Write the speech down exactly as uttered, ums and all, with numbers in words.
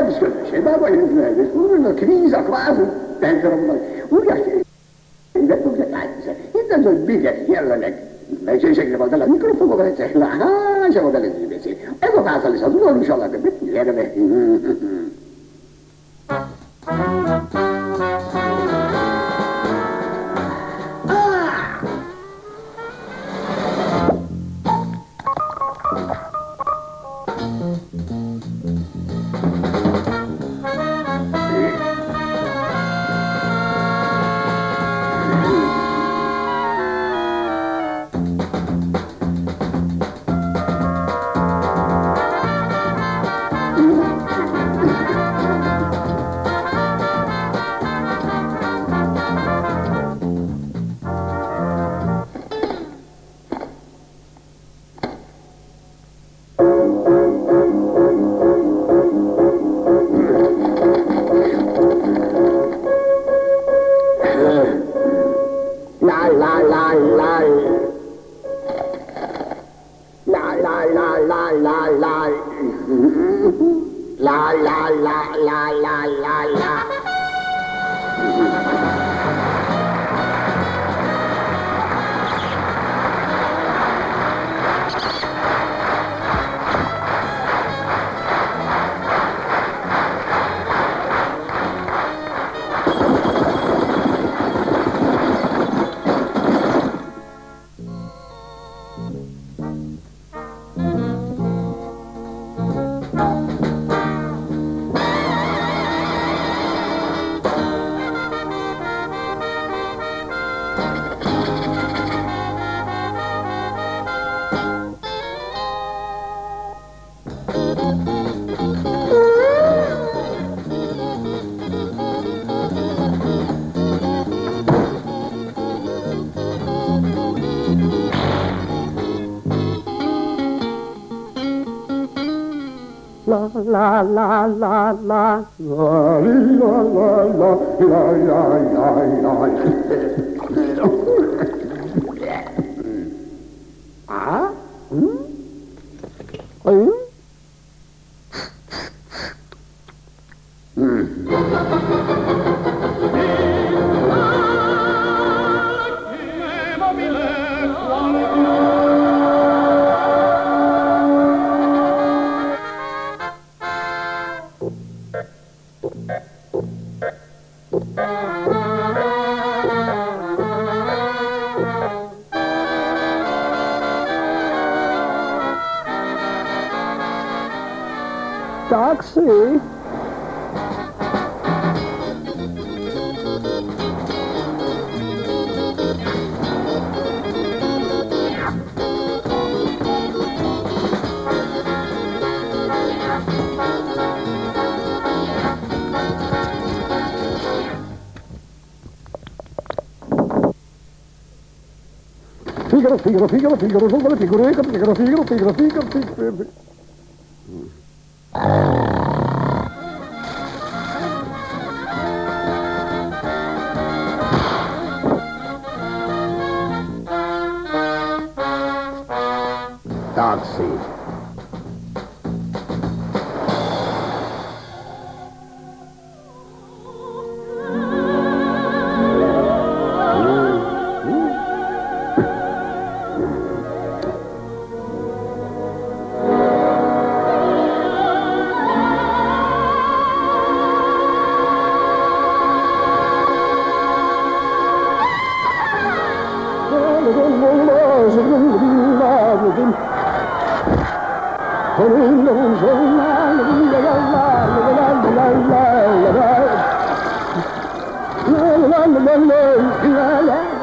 het schudden, dat was het niet. Dus we een crisis quasi, denk erom. Hoe ja, ik weet ook dat hij niet dat zo bieden, heerlijk. Maar ze zeggen wel dat ik niet op het zeggen, ah, zo dat is niet beetje. En wat gaat alles aan doen, zal ik het leren weg. La la la la la la la la la la la la. Ah? Hmm? Hmm? Taxi. Figaro, Figaro, Figaro, Figaro, Figaro, Figaro, Figaro, Figaro, Figaro, Figaro, Figaro. Taxi. La la la la la la la la la